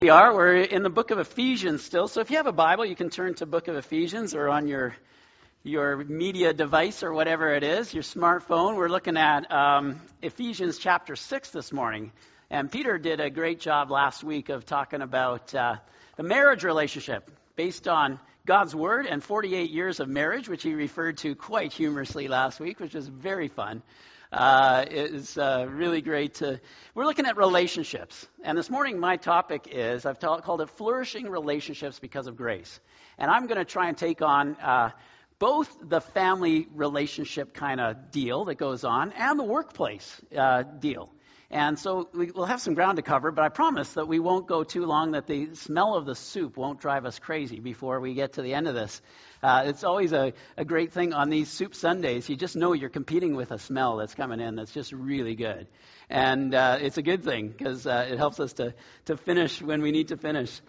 We're in the book of Ephesians still. So if you have a Bible, you can turn to book of Ephesians or on your media device or whatever it is, your smartphone. We're looking at Ephesians chapter 6 this morning. And Peter did a great job last week of talking about the marriage relationship based on God's Word and 48 years of marriage, which he referred to quite humorously last week, which was very fun. It's really great we're looking at relationships. And this morning my topic is, I've called it Flourishing Relationships Because of Grace. And I'm going to try and take on both the family relationship kind of deal that goes on and the workplace deal. And so we'll have some ground to cover, but I promise that we won't go too long, that the smell of the soup won't drive us crazy before we get to the end of this. It's always a great thing on these soup Sundays. You just know you're competing with a smell that's coming in that's just really good. And it's a good thing because it helps us to finish when we need to finish.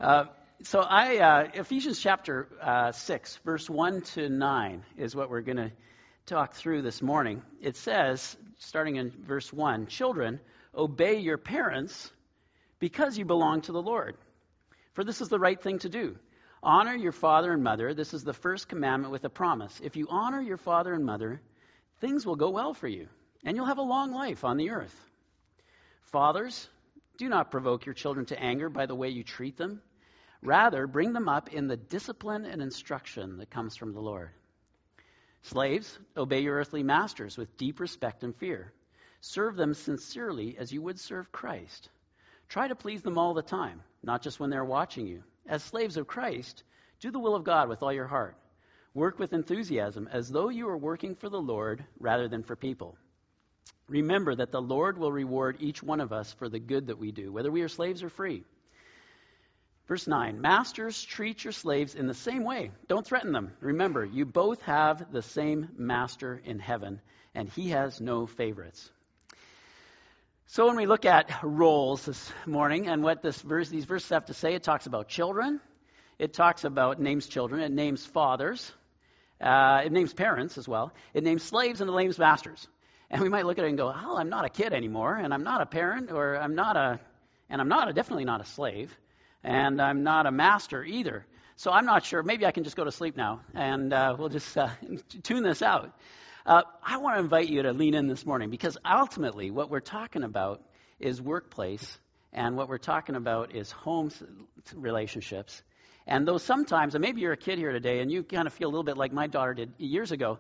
Ephesians chapter 6, verse 1 to 9 is what we're going to talk through this morning. It says, starting in verse 1, "Children, obey your parents because you belong to the Lord. For this is the right thing to do. Honor your father and mother. This is the first commandment with a promise. If you honor your father and mother, things will go well for you, and you'll have a long life on the earth. Fathers, do not provoke your children to anger by the way you treat them. Rather, bring them up in the discipline and instruction that comes from the Lord. Slaves, obey your earthly masters with deep respect and fear. Serve them sincerely as you would serve Christ. Try to please them all the time, not just when they're watching you. As slaves of Christ, do the will of God with all your heart. Work with enthusiasm as though you were working for the Lord rather than for people. Remember that the Lord will reward each one of us for the good that we do, whether we are slaves or free." Verse 9, "Masters, treat your slaves in the same way. Don't threaten them. Remember, you both have the same master in heaven, and he has no favorites." So when we look at roles this morning and what these verses have to say, it talks about children. It names children. It names fathers. It names parents as well. It names slaves and it names masters. And we might look at it and go, "Oh, I'm not a kid anymore, and I'm not a parent, or definitely not a slave. And I'm not a master either. So I'm not sure. Maybe I can just go to sleep now, and we'll just tune this out." I want to invite you to lean in this morning, because ultimately what we're talking about is workplace, and what we're talking about is home relationships. And though sometimes, and maybe you're a kid here today, and you kind of feel a little bit like my daughter did years ago,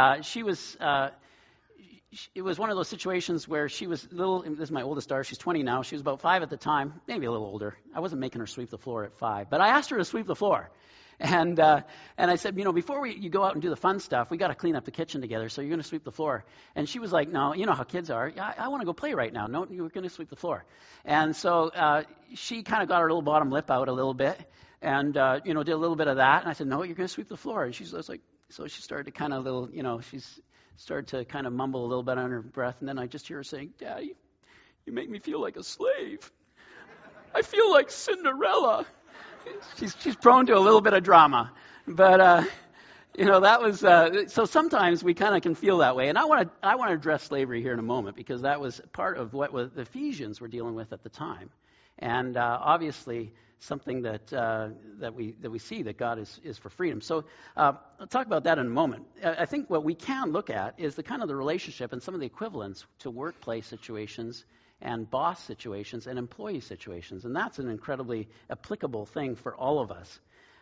it was one of those situations where she was little. This is my oldest daughter. She's 20 now. She was about 5 at the time, maybe a little older. I wasn't making her sweep the floor at 5, but I asked her to sweep the floor. And I said, before you go out and do the fun stuff, we got to clean up the kitchen together, so you're going to sweep the floor. And she was like, "No, you know how kids are. I want to go play right now. No, you're going to sweep the floor." And so she kind of got her little bottom lip out a little bit and, did a little bit of that. And I said, "No, you're going to sweep the floor." And she was like, so she started to kind of she's started to kind of mumble a little bit under her breath, and then I just hear her saying, "Daddy, you make me feel like a slave. I feel like Cinderella." She's prone to a little bit of drama, but that was so. Sometimes we kind of can feel that way, and I want to address slavery here in a moment, because that was part of what the Ephesians were dealing with at the time, and obviously something that we see that God is for freedom. So I'll talk about that in a moment. I think what we can look at is the relationship and some of the equivalents to workplace situations and boss situations and employee situations, and that's an incredibly applicable thing for all of us.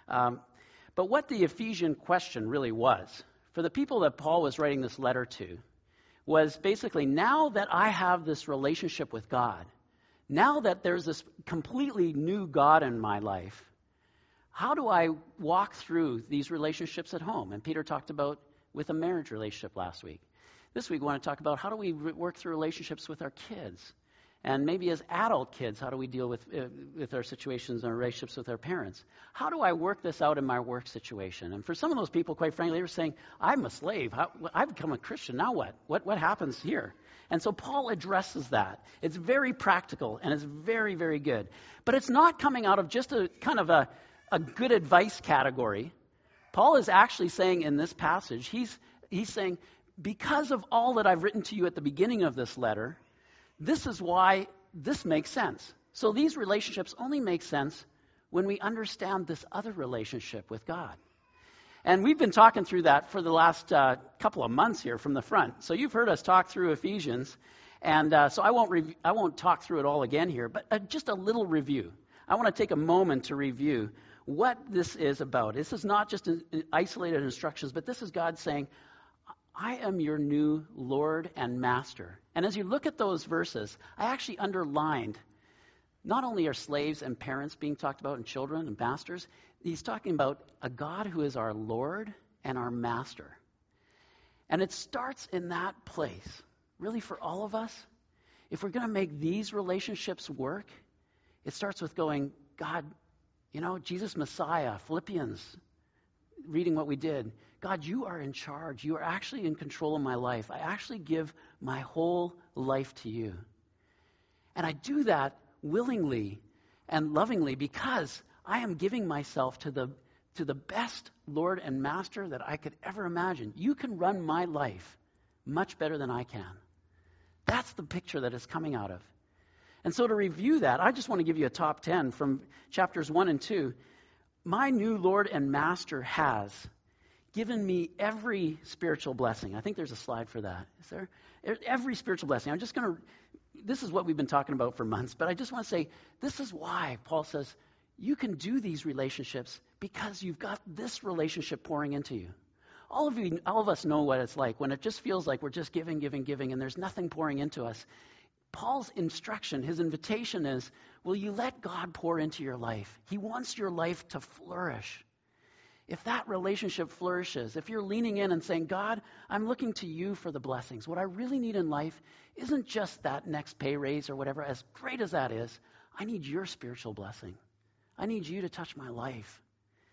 But what the Ephesian question really was, for the people that Paul was writing this letter to, was basically, now that I have this relationship with God, now that there's this completely new God in my life, how do I walk through these relationships at home? And Peter talked about with a marriage relationship last week. This week we want to talk about how do we work through relationships with our kids? And maybe as adult kids, how do we deal with our situations and our relationships with our parents? How do I work this out in my work situation? And for some of those people, quite frankly, they were saying, "I'm a slave. I've become a Christian. Now what? What happens here?" And so Paul addresses that. It's very practical, and it's very, very good. But it's not coming out of just a kind of a good advice category. Paul is actually saying in this passage, he's saying, because of all that I've written to you at the beginning of this letter, this is why this makes sense. So these relationships only make sense when we understand this other relationship with God. And we've been talking through that for the last couple of months here from the front. So you've heard us talk through Ephesians, and so I won't talk through it all again here, but just a little review. I want to take a moment to review what this is about. This is not just isolated instructions, but this is God saying, I am your new Lord and Master. And as you look at those verses, I actually underlined not only are slaves and parents being talked about and children and masters, he's talking about a God who is our Lord and our Master. And it starts in that place, really for all of us. If we're going to make these relationships work, it starts with going, God, Jesus Messiah, Philippians, reading what we did. God, you are in charge. You are actually in control of my life. I actually give my whole life to you. And I do that willingly and lovingly because I am giving myself to the best Lord and Master that I could ever imagine. You can run my life much better than I can. That's the picture that it's coming out of. And so to review that, I just want to give you a top 10 from chapters 1 and 2. My new Lord and Master has given me every spiritual blessing. I think there's a slide for that. Is there? Every spiritual blessing. This is what we've been talking about for months, but I just want to say, this is why Paul says, you can do these relationships because you've got this relationship pouring into you. All of us know what it's like when it just feels like we're just giving, and there's nothing pouring into us. Paul's instruction, his invitation is, will you let God pour into your life? He wants your life to flourish. If that relationship flourishes, if you're leaning in and saying, God, I'm looking to you for the blessings. What I really need in life isn't just that next pay raise or whatever, as great as that is. I need your spiritual blessing. I need you to touch my life.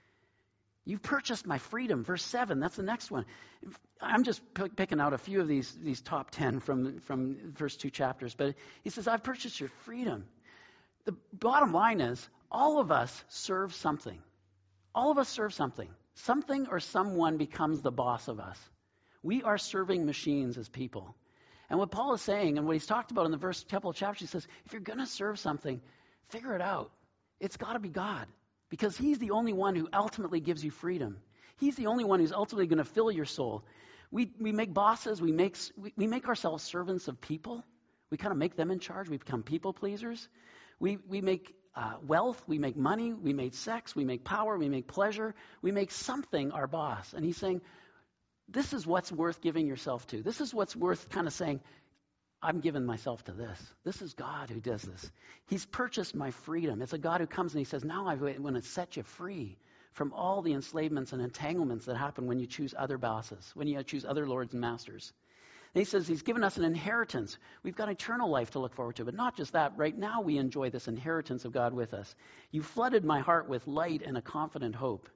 You've purchased my freedom. Verse 7, that's the next one. I'm just picking out a few of these top 10 from the first two chapters. But he says, I've purchased your freedom. The bottom line is, all of us serve something. All of us serve something. Something or someone becomes the boss of us. We are serving machines as people. And what Paul is saying, and what he's talked about in the first couple of chapters, he says, if you're going to serve something, figure it out. It's got to be God. Because he's the only one who ultimately gives you freedom. He's the only one who's ultimately going to fill your soul. We make bosses. We make ourselves servants of people. We kind of make them in charge. We become people pleasers. We make wealth. We make money. We make sex. We make power. We make pleasure. We make something our boss. And he's saying, this is what's worth giving yourself to. This is what's worth kind of saying, I'm giving myself to this. This is God who does this. He's purchased my freedom. It's a God who comes and he says, now I want to set you free from all the enslavements and entanglements that happen when you choose other bosses, when you choose other lords and masters. And he says he's given us an inheritance. We've got eternal life to look forward to. But not just that, right now we enjoy this inheritance of God with us. You flooded my heart with light and a confident hope.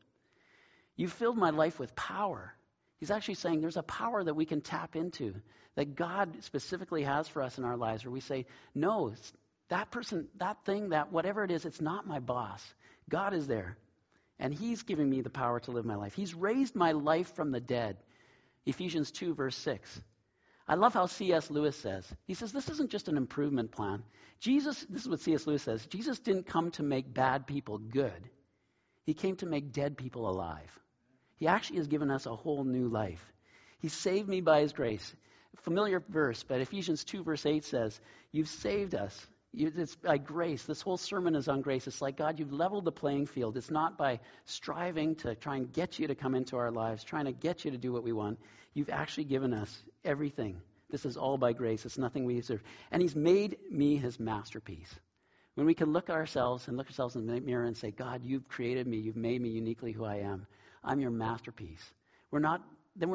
You filled my life with power. He's actually saying there's a power that we can tap into that God specifically has for us in our lives where we say, no, that person, that thing, that whatever it is, it's not my boss. God is there. And he's giving me the power to live my life. He's raised my life from the dead. Ephesians 2, verse 6. I love how C.S. Lewis says. He says, this isn't just an improvement plan. This is what C.S. Lewis says. Jesus didn't come to make bad people good. He came to make dead people alive. He actually has given us a whole new life. He saved me by his grace. Familiar verse, but Ephesians 2 verse 8 says, you've saved us. It's by grace. This whole sermon is on grace. It's like, God, you've leveled the playing field. It's not by striving to try and get you to come into our lives, trying to get you to do what we want. You've actually given us everything. This is all by grace. It's nothing we deserve. And he's made me his masterpiece. When we can look at ourselves in the mirror and say, God, you've created me. You've made me uniquely who I am. I'm your masterpiece. We're not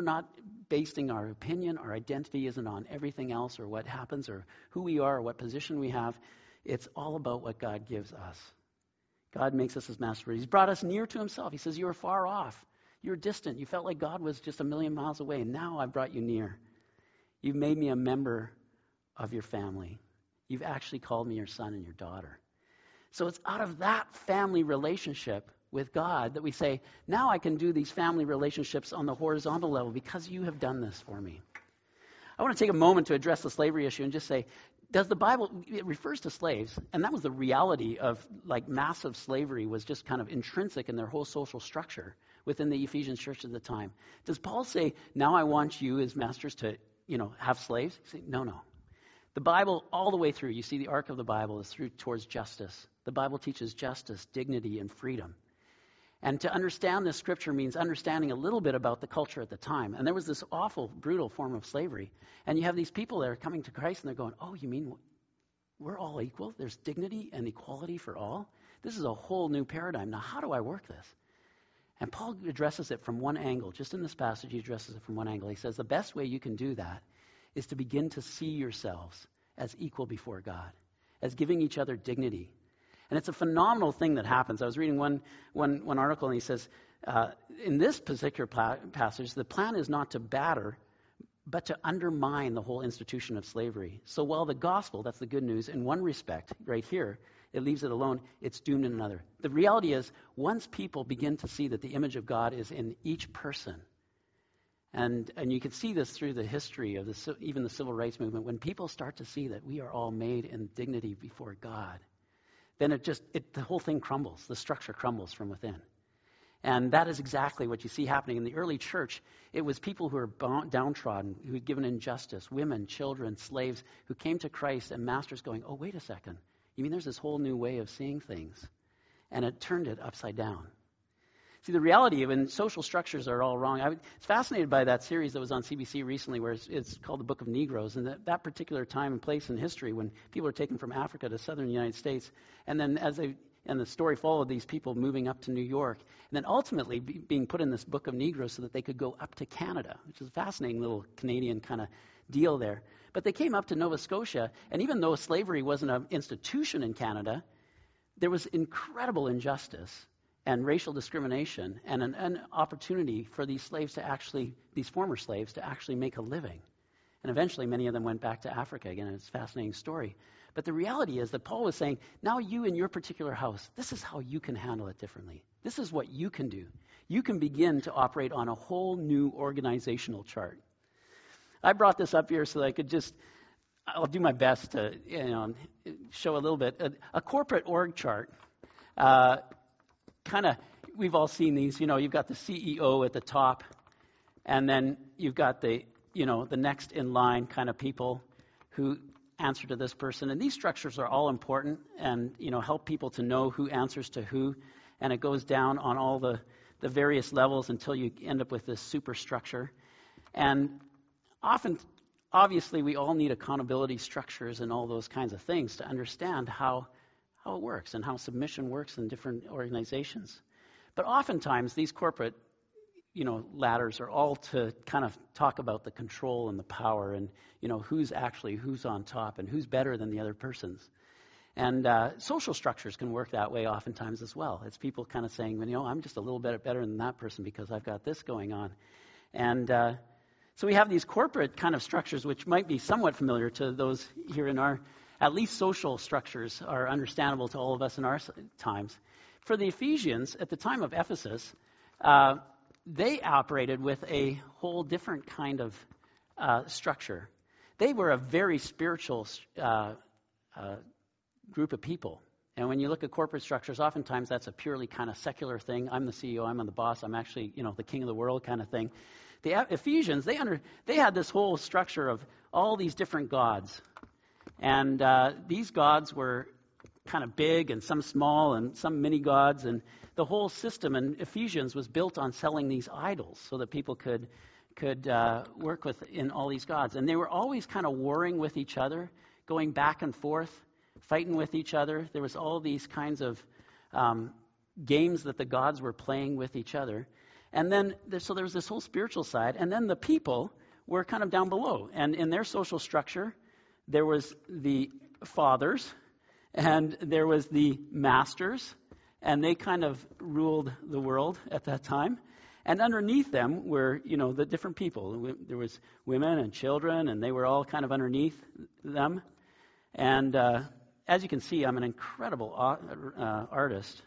basing our opinion, our identity isn't on everything else or what happens or who we are or what position we have. It's all about what God gives us. God makes us his masterpiece. He's brought us near to himself. He says, you were far off. You were distant. You felt like God was just a million miles away. And now I've brought you near. You've made me a member of your family. You've actually called me your son and your daughter. So it's out of that family relationship with God that we say, now I can do these family relationships on the horizontal level because you have done this for me. I want to take a moment to address the slavery issue and just say, does the Bible, it refers to slaves, and that was the reality of like massive slavery was just kind of intrinsic in their whole social structure within the Ephesian church at the time. Does Paul say, now I want you as masters to, have slaves? He say, no. The Bible, all the way through, you see the arc of the Bible is through towards justice. The Bible teaches justice, dignity, and freedom. And to understand this scripture means understanding a little bit about the culture at the time. And there was this awful, brutal form of slavery. And you have these people that are coming to Christ and they're going, oh, you mean we're all equal? There's dignity and equality for all? This is a whole new paradigm. Now, how do I work this? And Paul addresses it from one angle. Just in this passage, he addresses it from one angle. He says the best way you can do that is to begin to see yourselves as equal before God, as giving each other dignity. And it's a phenomenal thing that happens. I was reading one article, and he says, in this particular passage, the plan is not to batter, but to undermine the whole institution of slavery. So while the gospel, that's the good news, in one respect, right here, it leaves it alone, it's doomed in another. The reality is, once people begin to see that the image of God is in each person, and you can see this through the history of even the civil rights movement, when people start to see that we are all made in dignity before God, then the whole thing crumbles. The structure crumbles from within. And that is exactly what you see happening in the early church. It was people who were downtrodden, who had given injustice, women, children, slaves, who came to Christ and masters going, oh, wait a second. You mean there's this whole new way of seeing things? And it turned it upside down. See, the reality of when social structures are all wrong, I was fascinated by that series that was on CBC recently where it's called The Book of Negroes. And that particular time and place in history when people are taken from Africa to southern United States, and then and the story followed these people moving up to New York, and then ultimately being put in this Book of Negroes so that they could go up to Canada, which is a fascinating little Canadian kind of deal there. But they came up to Nova Scotia, and even though slavery wasn't an institution in Canada, there was incredible injustice and racial discrimination and an opportunity for these former slaves to actually make a living. And eventually many of them went back to Africa again. It's a fascinating story. But the reality is that Paul was saying, now you in your particular house, this is how you can handle it differently. This is what you can do. You can begin to operate on a whole new organizational chart. I brought this up here so that I could I'll do my best to show a little bit. A corporate org chart, we've all seen these. You've got the CEO at the top, and then you've got the next in line kind of people who answer to this person. And these structures are all important and, help people to know who answers to who. And it goes down on all the various levels until you end up with this superstructure. And obviously, we all need accountability structures and all those kinds of things to understand how it works and how submission works in different organizations. But oftentimes, these corporate ladders are all to kind of talk about the control and the power and, who's on top and who's better than the other persons. And social structures can work that way oftentimes as well. It's people kind of saying, I'm just a little bit better than that person because I've got this going on. And so we have these corporate kind of structures which might be somewhat familiar to those here in our, at least social structures are understandable to all of us in our times. For the Ephesians, at the time of Ephesus, they operated with a whole different kind of structure. They were a very spiritual group of people. And when you look at corporate structures, oftentimes that's a purely kind of secular thing. I'm the CEO, I'm the boss, I'm actually, the king of the world kind of thing. The Ephesians, they had this whole structure of all these different gods. And these gods were kind of big and some small and some mini gods. And the whole system in Ephesians was built on selling these idols so that people could work in all these gods. And they were always kind of warring with each other, going back and forth, fighting with each other. There was all these kinds of games that the gods were playing with each other. And then, so there was this whole spiritual side. And then the people were kind of down below. And in their social structure, there was the fathers, and there was the masters, and they kind of ruled the world at that time. And underneath them were, the different people. There was women and children, and they were all kind of underneath them. And as you can see, I'm an incredible artist.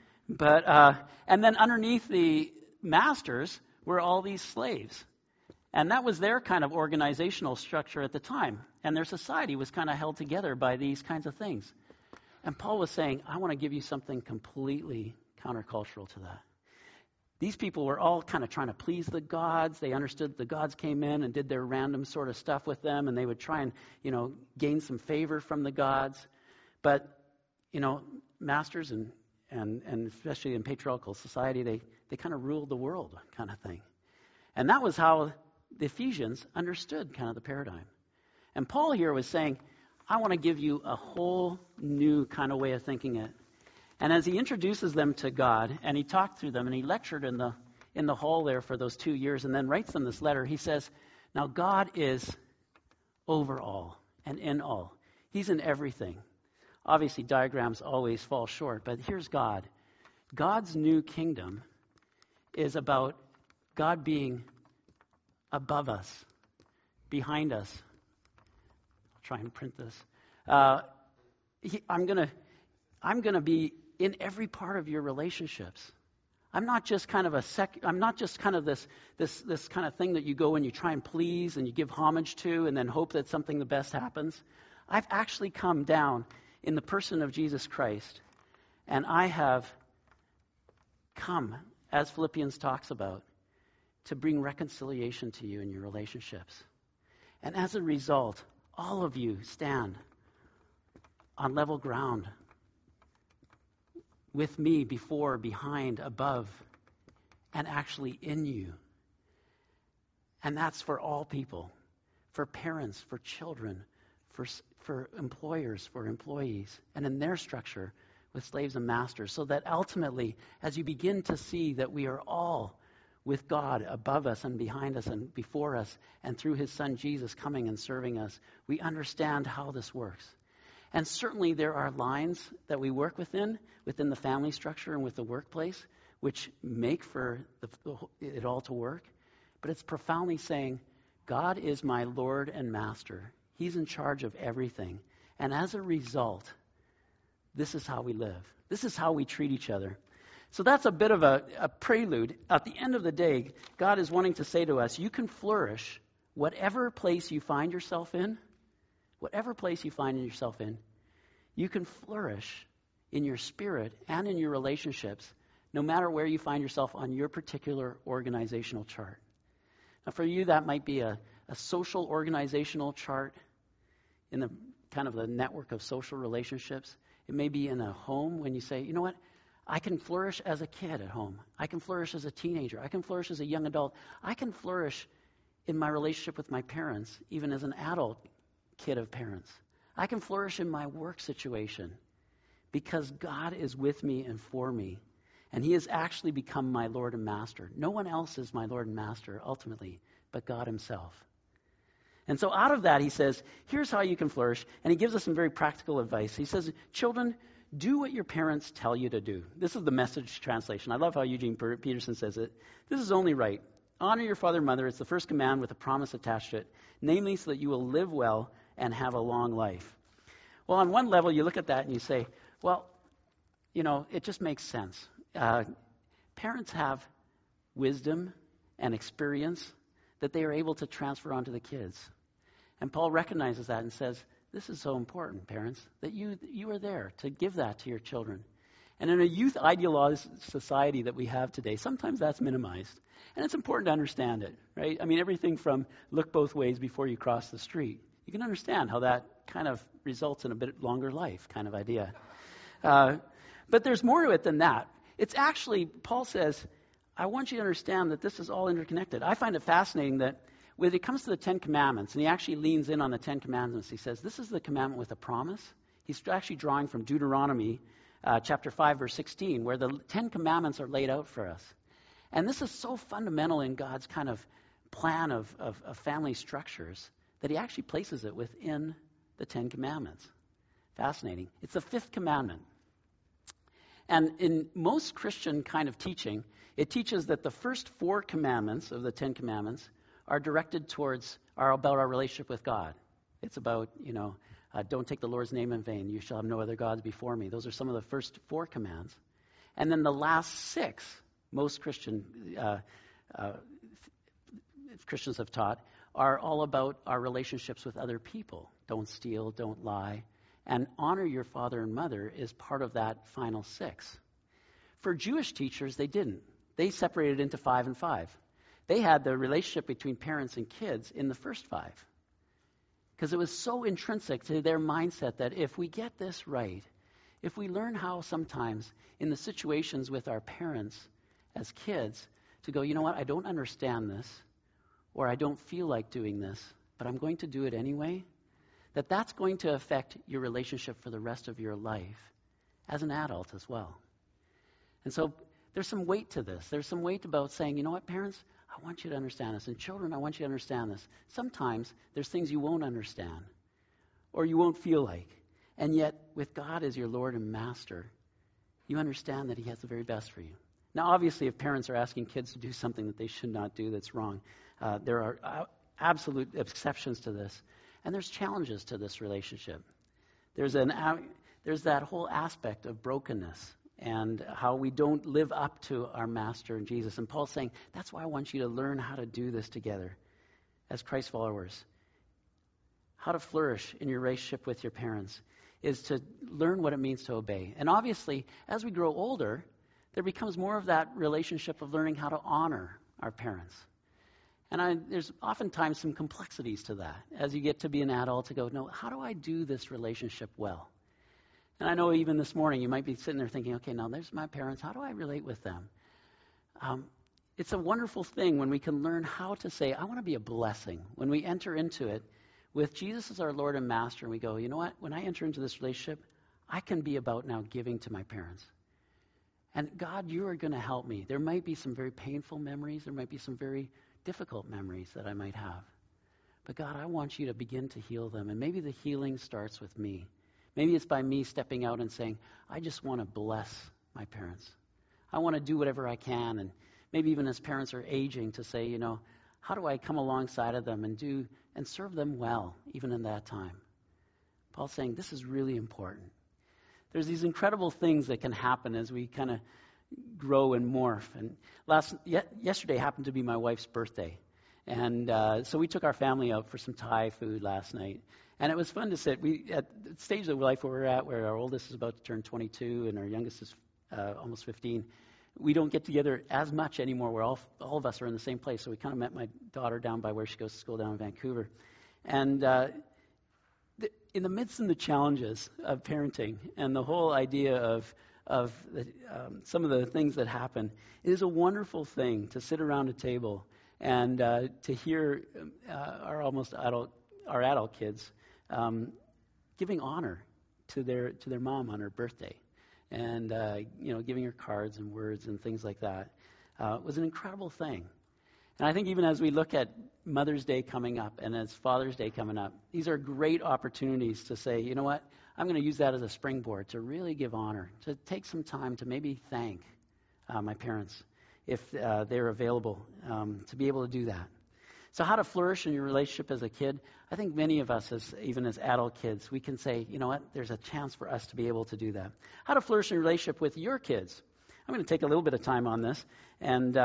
But and then underneath the masters were all these slaves. And that was their kind of organizational structure at the time. And their society was kind of held together by these kinds of things. And Paul was saying, I want to give you something completely countercultural to that. These people were all kind of trying to please the gods. They understood the gods came in and did their random sort of stuff with them, and they would try and, gain some favor from the gods. But, masters and especially in patriarchal society, they kind of ruled the world kind of thing. And that was how the Ephesians understood kind of the paradigm. And Paul here was saying, I want to give you a whole new kind of way of thinking it. And as he introduces them to God, and he talked through them, and he lectured in the hall there for those 2 years, and then writes them this letter, he says, now God is over all and in all. He's in everything. Obviously, diagrams always fall short, but here's God. God's new kingdom is about God being above us, behind us. I'll try and print this. I'm gonna be in every part of your relationships. I'm not just kind of this kind of thing that you go and you try and please and you give homage to and then hope that something the best happens. I've actually come down in the person of Jesus Christ, and I have come, as Philippians talks about, to bring reconciliation to you in your relationships. And as a result, all of you stand on level ground with me before, behind, above, and actually in you. And that's for all people, for parents, for children, for employers, for employees, and in their structure with slaves and masters, so that ultimately, as you begin to see that we are all with God above us and behind us and before us, and through his son Jesus coming and serving us, we understand how this works. And certainly there are lines that we work within the family structure and with the workplace, which make for it all to work. But it's profoundly saying, God is my Lord and Master. He's in charge of everything. And as a result, this is how we live. This is how we treat each other. So that's a bit of a prelude. At the end of the day, God is wanting to say to us, you can flourish whatever place you find yourself in. Whatever place you find yourself in, you can flourish in your spirit and in your relationships, no matter where you find yourself on your particular organizational chart. Now, for you, that might be a social organizational chart in the kind of the network of social relationships. It may be in a home when you say, you know what, I can flourish as a kid at home. I can flourish as a teenager. I can flourish as a young adult. I can flourish in my relationship with my parents, even as an adult kid of parents. I can flourish in my work situation because God is with me and for me. And he has actually become my Lord and Master. No one else is my Lord and Master, ultimately, but God himself. And so out of that, he says, here's how you can flourish. And he gives us some very practical advice. He says, children, do what your parents tell you to do. This is the Message translation. I love how Eugene Peterson says it. This is only right. Honor your father and mother. It's the first command with a promise attached to it, namely so that you will live well and have a long life. Well, on one level, you look at that and you say, well, it just makes sense. Parents have wisdom and experience that they are able to transfer onto the kids. And Paul recognizes that and says, this is so important, parents, that you are there to give that to your children. And in a youth idealized society that we have today, sometimes that's minimized. And it's important to understand it, right? I mean, everything from look both ways before you cross the street. You can understand how that kind of results in a bit longer life kind of idea. But there's more to it than that. It's actually, Paul says, I want you to understand that this is all interconnected. I find it fascinating that when it comes to the Ten Commandments, and he actually leans in on the Ten Commandments, he says, this is the commandment with a promise. He's actually drawing from Deuteronomy chapter 5, verse 16, where the Ten Commandments are laid out for us. And this is so fundamental in God's kind of plan of family structures that he actually places it within the Ten Commandments. Fascinating. It's the fifth commandment. And in most Christian kind of teaching, it teaches that the first four commandments of the Ten Commandments are about our relationship with God. It's about, don't take the Lord's name in vain. You shall have no other gods before me. Those are some of the first four commands. And then the last six, most Christian Christians have taught, are all about our relationships with other people. Don't steal, don't lie. And honor your father and mother is part of that final 6. For Jewish teachers, they didn't. They separated into 5 and 5. They had the relationship between parents and kids in the first 5. Because it was so intrinsic to their mindset that if we get this right, if we learn how sometimes in the situations with our parents as kids to go, you know what, I don't understand this, or I don't feel like doing this, but I'm going to do it anyway, that's going to affect your relationship for the rest of your life as an adult as well. And so there's some weight to this. There's some weight about saying, you know what, parents, I want you to understand this. And children, I want you to understand this. Sometimes there's things you won't understand or you won't feel like. And yet, with God as your Lord and Master, you understand that He has the very best for you. Now, obviously, if parents are asking kids to do something that they should not do that's wrong, there are absolute exceptions to this. And there's challenges to this relationship. There's that whole aspect of brokenness and how we don't live up to our Master and Jesus. And Paul's saying, that's why I want you to learn how to do this together as Christ followers. How to flourish in your relationship with your parents is to learn what it means to obey. And obviously, as we grow older, there becomes more of that relationship of learning how to honor our parents. And there's oftentimes some complexities to that as you get to be an adult to go, no, how do I do this relationship well? And I know even this morning you might be sitting there thinking, okay, now there's my parents. How do I relate with them? It's a wonderful thing when we can learn how to say, I want to be a blessing. When we enter into it with Jesus as our Lord and Master, and we go, you know what? When I enter into this relationship, I can be about now giving to my parents. And God, you are going to help me. There might be some very painful memories. There might be some very difficult memories that I might have. But God, I want you to begin to heal them. And maybe the healing starts with me. Maybe it's by me stepping out and saying, I just want to bless my parents. I want to do whatever I can. And maybe even as parents are aging to say, you know, how do I come alongside of them and serve them well, even in that time? Paul's saying this is really important. There's these incredible things that can happen as we kind of grow and morph. And yesterday happened to be my wife's birthday. And so we took our family out for some Thai food last night. And it was fun to sit. At the stage of life where we're at, where our oldest is about to turn 22 and our youngest is almost 15, we don't get together as much anymore where all of us are in the same place. So we kind of met my daughter down by where she goes to school down in Vancouver. And in the midst of the challenges of parenting and the whole idea of some of the things that happen, it is a wonderful thing to sit around a table and to hear our adult kids giving honor to their mom on her birthday, and giving her cards and words and things like that was an incredible thing. And I think even as we look at Mother's Day coming up and as Father's Day coming up, these are great opportunities to say, you know what, I'm going to use that as a springboard to really give honor, to take some time to maybe thank my parents if they're available to be able to do that. So how to flourish in your relationship as a kid, I think many of us, even as adult kids, we can say, you know what, there's a chance for us to be able to do that. How to flourish in your relationship with your kids. I'm going to take a little bit of time on this. And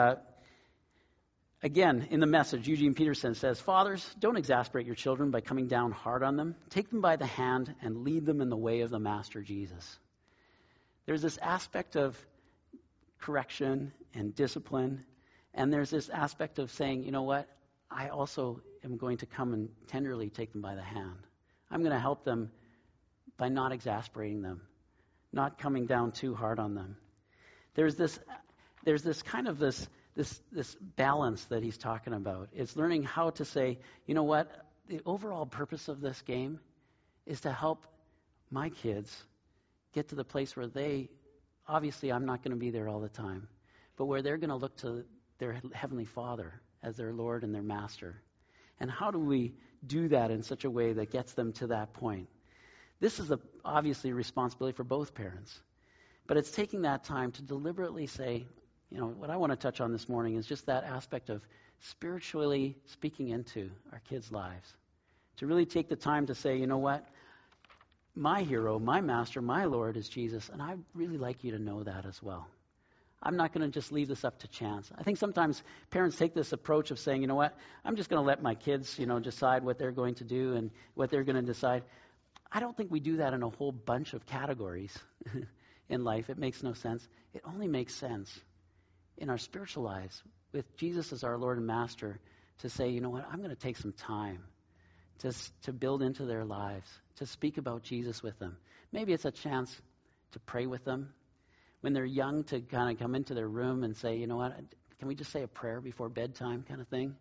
again, in the Message, Eugene Peterson says, fathers, don't exasperate your children by coming down hard on them. Take them by the hand and lead them in the way of the Master Jesus. There's this aspect of correction and discipline, and there's this aspect of saying, you know what, I also am going to come and tenderly take them by the hand. I'm going to help them by not exasperating them, not coming down too hard on them. There's this kind of this balance that he's talking about. It's learning how to say, you know what, the overall purpose of this game is to help my kids get to the place where obviously I'm not going to be there all the time, but where they're going to look to their Heavenly Father as their Lord and their Master. And how do we do that in such a way that gets them to that point? This is obviously a responsibility for both parents. But it's taking that time to deliberately say, you know, what I want to touch on this morning is just that aspect of spiritually speaking into our kids' lives. To really take the time to say, you know what, my hero, my Master, my Lord is Jesus, and I'd really like you to know that as well. I'm not going to just leave this up to chance. I think sometimes parents take this approach of saying, you know what, I'm just going to let my kids, decide what they're going to do and what they're going to decide. I don't think we do that in a whole bunch of categories in life. It makes no sense. It only makes sense in our spiritual lives with Jesus as our Lord and Master to say, you know what, I'm going to take some time to build into their lives, to speak about Jesus with them. Maybe it's a chance to pray with them. When they're young, to kind of come into their room and say, you know what, can we just say a prayer before bedtime kind of thing?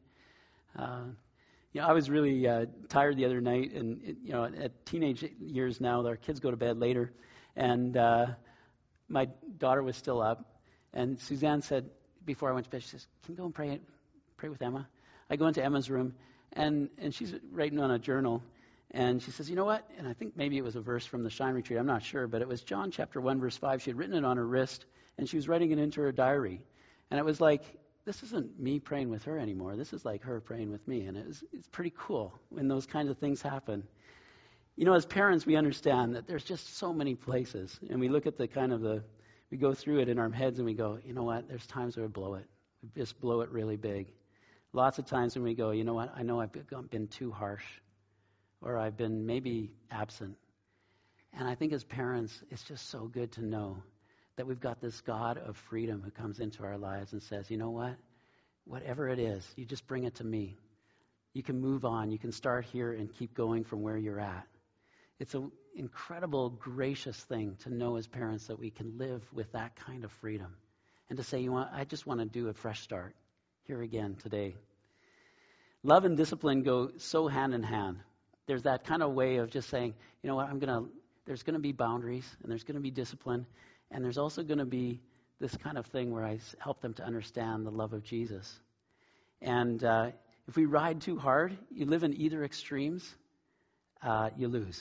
I was really tired the other night, and at teenage years now, our kids go to bed later, and my daughter was still up, and Suzanne said, before I went to bed, she says, can you go and pray with Emma? I go into Emma's room, and she's writing on a journal, and she says, you know what? And I think maybe it was a verse from the Shine Retreat. I'm not sure, but it was John chapter 1, verse 5. She had written it on her wrist, and she was writing it into her diary. And it was like, this isn't me praying with her anymore. This is like her praying with me. And it's pretty cool when those kinds of things happen. As parents, we understand that there's just so many places. And we look at we go through it in our heads and we go, you know what? There's times where we blow it. We just blow it really big. Lots of times when we go, you know what? I know I've been too harsh. Or I've been maybe absent. And I think as parents, it's just so good to know that we've got this God of freedom who comes into our lives and says, you know what? Whatever it is, you just bring it to me. You can move on. You can start here and keep going from where you're at. It's an incredible, gracious thing to know as parents that we can live with that kind of freedom. And to say, I just want to do a fresh start here again today. Love and discipline go so hand in hand. There's that kind of way of just saying, you know what, there's going to be boundaries, and there's going to be discipline, and there's also going to be this kind of thing where I help them to understand the love of Jesus. And if we ride too hard, you live in either extremes, you lose.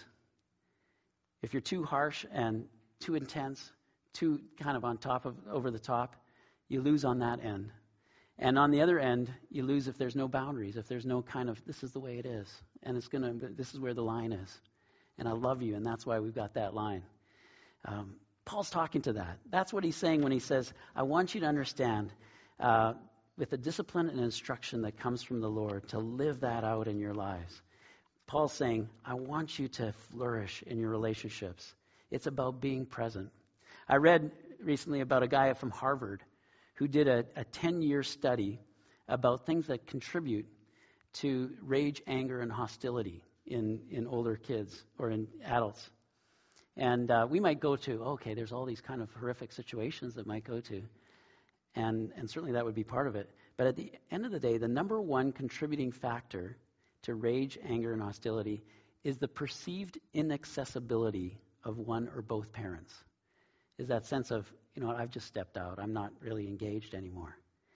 If you're too harsh and too intense, too kind of over the top, you lose on that end. And on the other end, you lose if there's no boundaries, if there's no kind of, this is the way it is, and this is where the line is. And I love you, and that's why we've got that line. Paul's talking to that. That's what he's saying when he says, I want you to understand, with the discipline and instruction that comes from the Lord, to live that out in your lives. Paul's saying, I want you to flourish in your relationships. It's about being present. I read recently about a guy from Harvard who did a 10-year study about things that contribute to rage, anger, and hostility in older kids or in adults. And we might go to, there's all these kind of horrific situations that might go to. And certainly that would be part of it. But at the end of the day, the number one contributing factor to rage, anger, and hostility is the perceived inaccessibility of one or both parents. Is that sense of, I've just stepped out. I'm not really engaged anymore.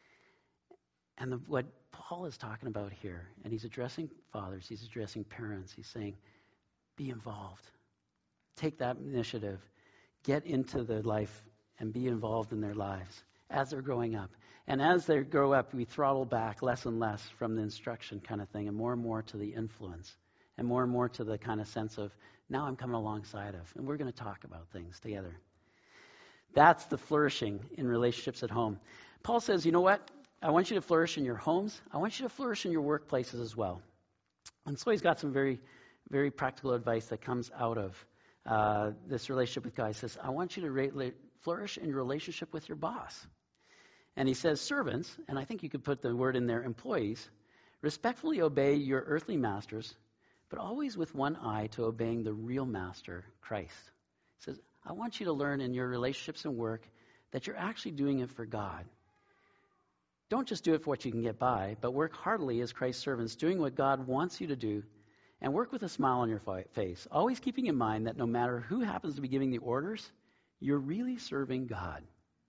And what Paul is talking about here, and he's addressing fathers, he's addressing parents, he's saying, be involved. Take that initiative. Get into their life and be involved in their lives as they're growing up. And as they grow up, we throttle back less and less from the instruction kind of thing and more to the influence and more to the kind of sense of, now I'm coming alongside of, and we're going to talk about things together. That's the flourishing in relationships at home. Paul says, you know what? I want you to flourish in your homes. I want you to flourish in your workplaces as well. And so he's got some very, very practical advice that comes out of this relationship with God. He says, I want you to flourish in your relationship with your boss. And he says, servants, and I think you could put the word in there, employees, respectfully obey your earthly masters, but always with one eye to obeying the real master, Christ. He says, I want you to learn in your relationships and work that you're actually doing it for God. Don't just do it for what you can get by, but work heartily as Christ's servants, doing what God wants you to do, and work with a smile on your face, always keeping in mind that no matter who happens to be giving the orders, you're really serving God.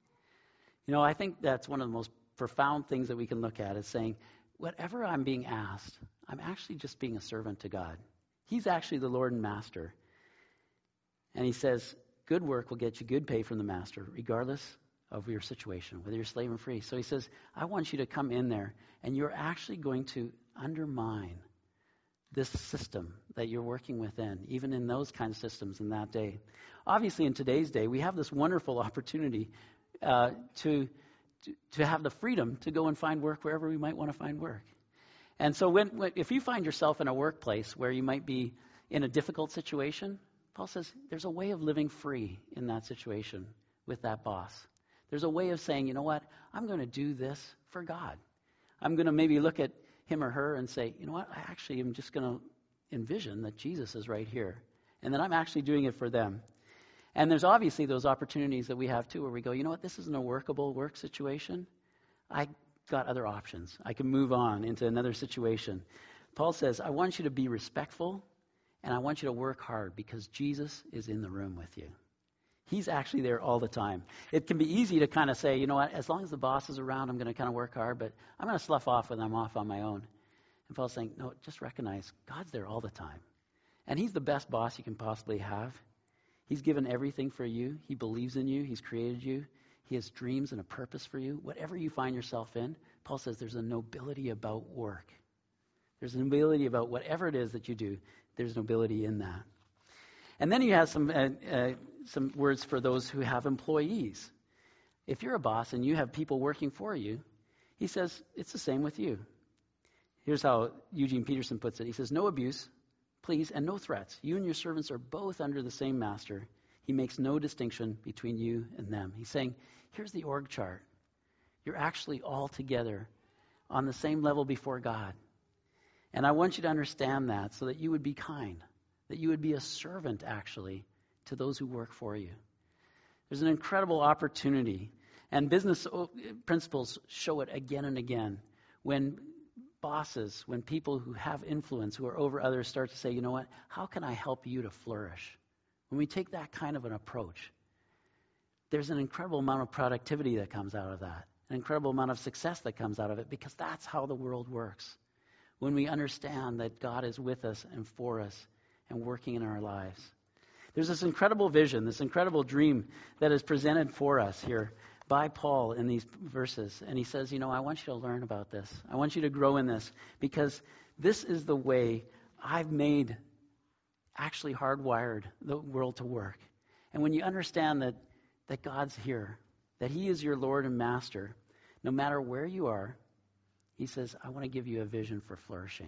I think that's one of the most profound things that we can look at is saying, whatever I'm being asked, I'm actually just being a servant to God. He's actually the Lord and Master. And he says, good work will get you good pay from the master, regardless of your situation, whether you're slave or free. So he says, I want you to come in there, and you're actually going to undermine this system that you're working within, even in those kind of systems in that day. Obviously, in today's day, we have this wonderful opportunity to have the freedom to go and find work wherever we might want to find work. And so if you find yourself in a workplace where you might be in a difficult situation, Paul says there's a way of living free in that situation with that boss. There's a way of saying, you know what, I'm going to do this for God. I'm going to maybe look at him or her and say, you know what, I actually am just going to envision that Jesus is right here and that I'm actually doing it for them. And there's obviously those opportunities that we have too where we go, you know what, this isn't a workable work situation. I got other options. I can move on into another situation. Paul says, I want you to be respectful and I want you to work hard because Jesus is in the room with you. He's actually there all the time. It can be easy to kind of say, you know what, as long as the boss is around, I'm going to kind of work hard, but I'm going to slough off when I'm off on my own. And Paul's saying, no, just recognize God's there all the time. And he's the best boss you can possibly have. He's given everything for you. He believes in you. He's created you. He has dreams and a purpose for you. Whatever you find yourself in, Paul says there's a nobility about work. There's a nobility about whatever it is that you do. There's nobility in that. And then he has some words for those who have employees. If you're a boss and you have people working for you, he says it's the same with you. Here's how Eugene Peterson puts it. He says, no abuse, please, and no threats. You and your servants are both under the same master. He makes no distinction between you and them. He's saying, here's the org chart. You're actually all together on the same level before God. And I want you to understand that so that you would be kind, that you would be a servant, actually, to those who work for you. There's an incredible opportunity, and business principles show it again and again. When bosses, when people who have influence, who are over others, start to say, you know what, how can I help you to flourish? When we take that kind of an approach, there's an incredible amount of productivity that comes out of that, an incredible amount of success that comes out of it, because that's how the world works. When we understand that God is with us and for us and working in our lives. There's this incredible vision, this incredible dream that is presented for us here by Paul in these verses. And he says, you know, I want you to learn about this. I want you to grow in this, because this is the way I've made, actually hardwired the world to work. And when you understand that God's here, that he is your Lord and Master, no matter where you are, he says, I want to give you a vision for flourishing.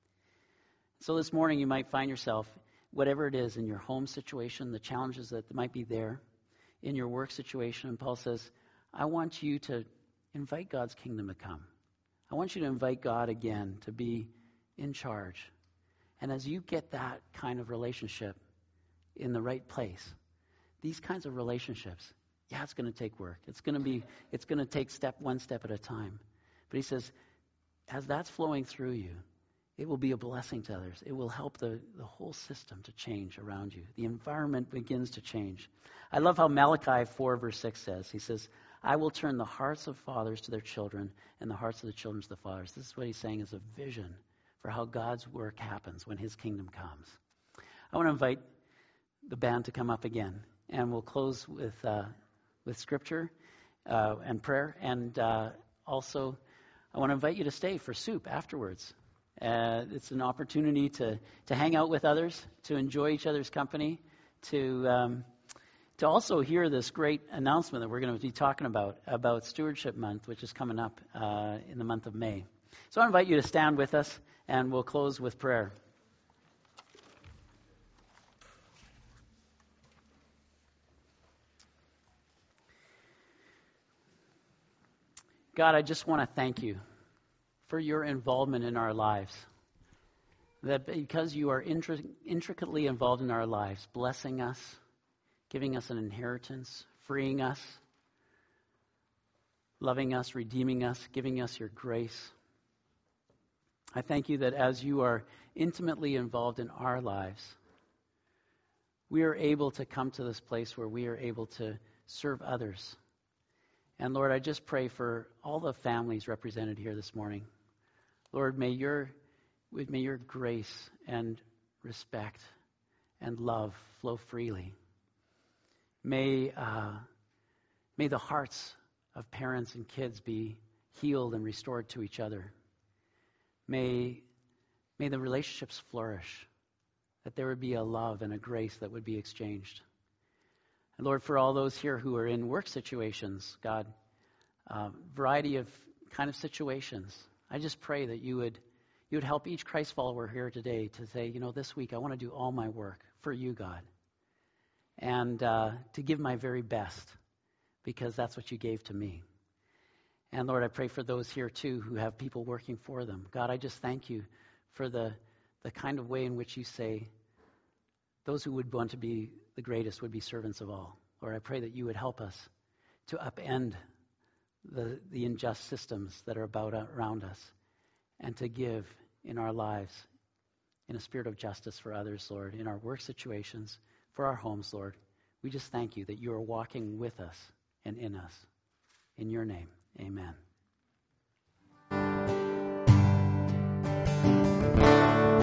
So this morning you might find yourself, whatever it is in your home situation, the challenges that might be there, in your work situation, and Paul says, I want you to invite God's kingdom to come. I want you to invite God again to be in charge. And as you get that kind of relationship in the right place, these kinds of relationships, yeah, it's going to take work. It's going to take one step at a time. But he says, as that's flowing through you, it will be a blessing to others. It will help the whole system to change around you. The environment begins to change. I love how Malachi 4 verse 6 says. He says, I will turn the hearts of fathers to their children and the hearts of the children to the fathers. This is what he's saying is a vision for how God's work happens when his kingdom comes. I want to invite the band to come up again, and we'll close with scripture and prayer. And also, I want to invite you to stay for soup afterwards. It's an opportunity to hang out with others, to enjoy each other's company, to also hear this great announcement that we're going to be talking about Stewardship Month, which is coming up in the month of May. So I invite you to stand with us, and we'll close with prayer. God, I just want to thank you for your involvement in our lives. That because you are intricately involved in our lives, blessing us, giving us an inheritance, freeing us, loving us, redeeming us, giving us your grace. I thank you that as you are intimately involved in our lives, we are able to come to this place where we are able to serve others. And Lord, I just pray for all the families represented here this morning. Lord, may your grace and respect and love flow freely. May the hearts of parents and kids be healed and restored to each other. May the relationships flourish, that there would be a love and a grace that would be exchanged. And Lord, for all those here who are in work situations, God, variety of kind of situations, I just pray that you would help each Christ follower here today to say, this week I want to do all my work for you, God, and to give my very best, because that's what you gave to me. And Lord, I pray for those here too who have people working for them. God, I just thank you for the kind of way in which you say those who would want to be the greatest would be servants of all. Lord, I pray that you would help us to upend the unjust systems that are around us, and to give in our lives in a spirit of justice for others, Lord, in our work situations, for our homes, Lord. We just thank you that you are walking with us and in us. In your name, amen.